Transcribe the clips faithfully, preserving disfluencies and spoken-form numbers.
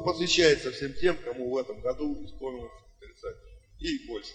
посвящается всем тем, кому в этом году исполнилось тридцать и больше.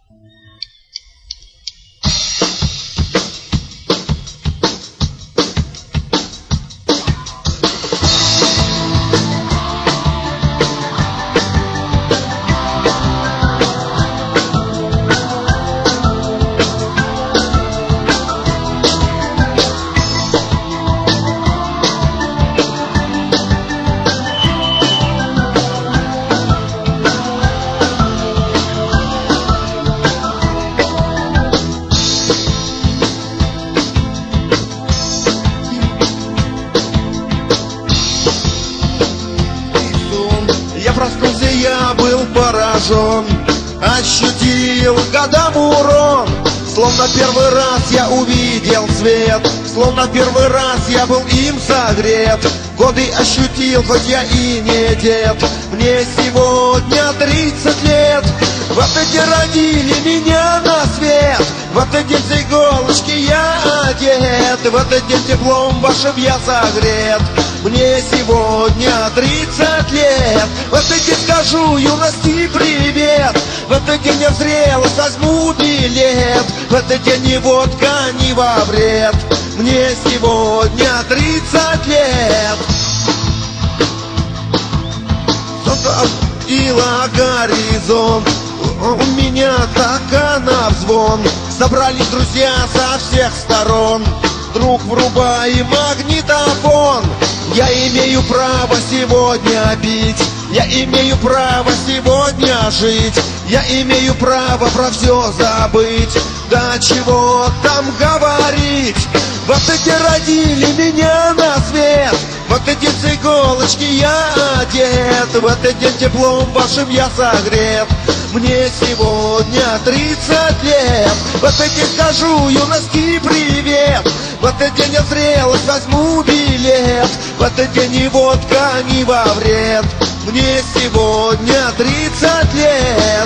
Проснулся, я был поражен, ощутил годам урон. Словно первый раз я увидел свет, словно первый раз я был им согрет. Годы ощутил, хоть я и не дед. Мне сегодня тридцать лет. В этот день родили меня на свет, в этот день с иголочки я одет, в этот день теплом вашим я согрет. Мне сегодня тридцать лет. В этот день скажу юности привет, в этот день я в зрелость возьму билет, в этот день ни водка, ни во вред. Мне сегодня тридцать лет. Солнце объело горизонт, у меня стакана в звон. Собрались друзья со всех сторон, вдруг врубаем магнитофон. Я имею право сегодня пить, я имею право сегодня жить, я имею право про все забыть, да чего там говорить. В этот день родили меня на свет, в этот день с иголочки я одет, в этот день теплом вашим я согрет. Мне сегодня тридцать лет. В этот день скажу юности привет, в этот день я в зрелость возьму билет, в этот день ни водка, ни во вред. Мне сегодня тридцать лет.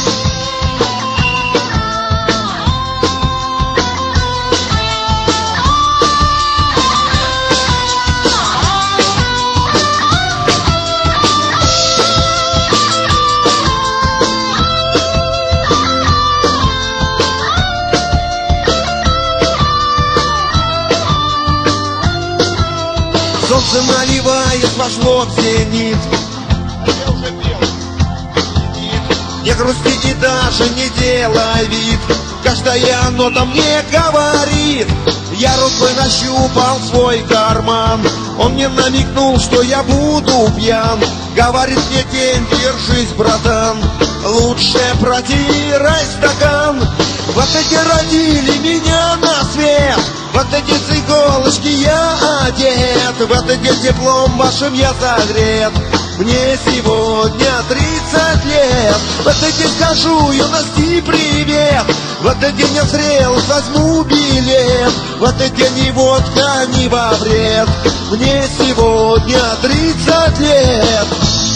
Солнце наливает ваш лоб зенит, Я уже пел. не грусти и даже не делай вид, каждая нота мне говорит. Я рукой нащупал свой карман, он мне намекнул, что я буду пьян. Говорит мне день, держись, братан, лучше протирай стакан. В этот день родили меня на свет, в этот день с иголочки я одет, в этот день теплом вашим я согрет. Мне сегодня тридцать лет. В этот день скажу юности привет, в этот день я в зрелость возьму билет, в этот день ни водка, ни во вред. Мне сегодня тридцать лет.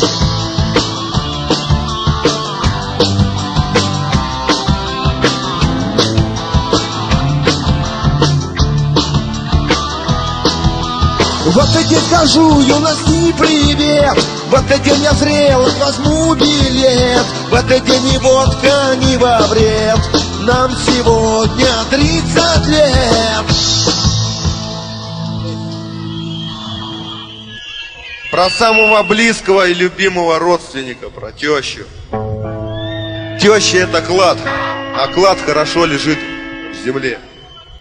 В этот день скажу юности привет, в этот день я в зрелость возьму билет, в этот день ни водка, ни во вред. Нам сегодня тридцать лет. Про самого близкого и любимого родственника, про тещу. Теща — это клад, а клад хорошо лежит в земле.